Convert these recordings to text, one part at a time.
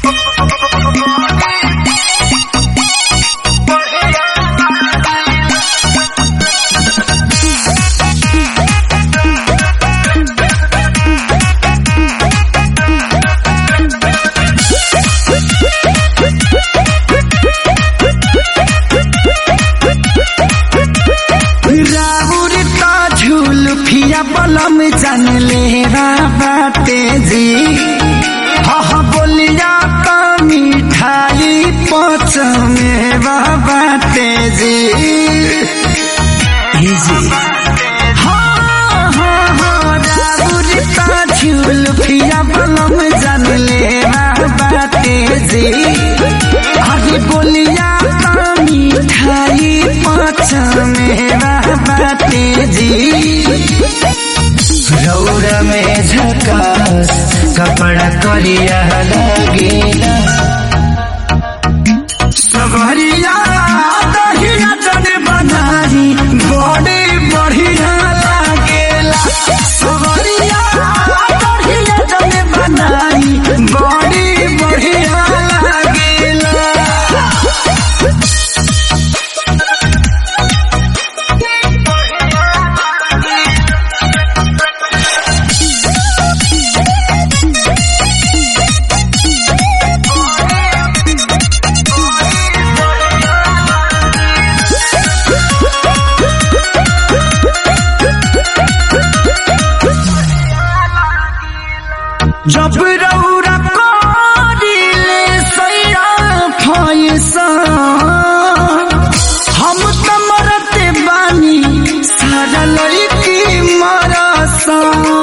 बलम जान ले बाटे जी हाँ बोलिया का मिठाई पच में बाटे जी हाँ हाँ हाँ राउरिता झुलफिया बलम जान ले बाटे जी अरे बोलिया का मिठाई पच में बाटे जी रौरा में झकास कपड़ा करिया लगेला सवरिया दहिया जन बनाई बड़े बढ़िया लगेला सवरिया दहिया जन बनाई बड़े बढ़िया लगेला जब रौरा करिले सैया फैसा हम त मरते बानी सारा लड़की मरसा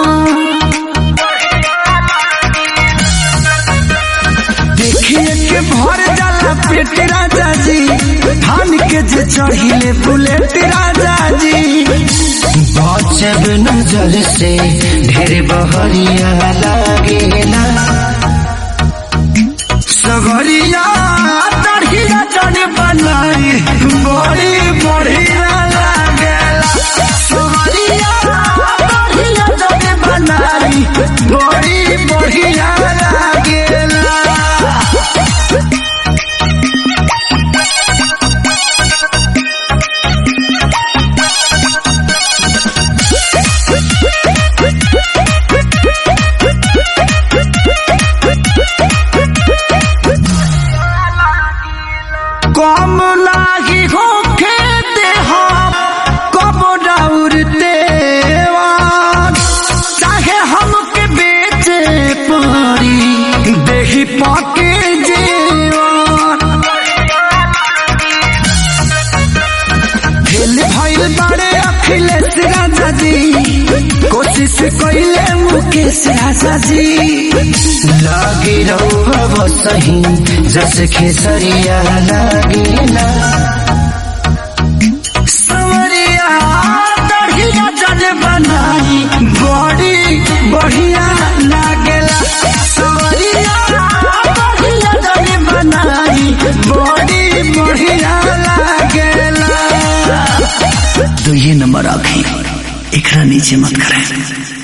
देखिए के भर जाला पेट राजा जी धान के जे चढ़िले बुलेट राजा जी बचब नजर से ढेर बहरिया लगेला सगरिया दहिया जन बनाई बड़ी बढ़िया लगेला सगरिया दहिया जन बनाई बड़ी बढ़िया लगेला कम लागी होके देहा कब दौड़ते चाहे हमके बेचे पड़ी देही पाके जेवान खेल भइल बड़े अखिलेश राजा जी कोशिश कइले मुकेश राजा जी लागी रहो सही जस खेसरिया लगेला सवरिया दहिया जन बनाई बड़ी बढ़िया लगेला सवरिया दहिया जन बनाई बड़ी बढ़िया लगेला। तो ये नंबर आखे एकरा नीचे मत करें।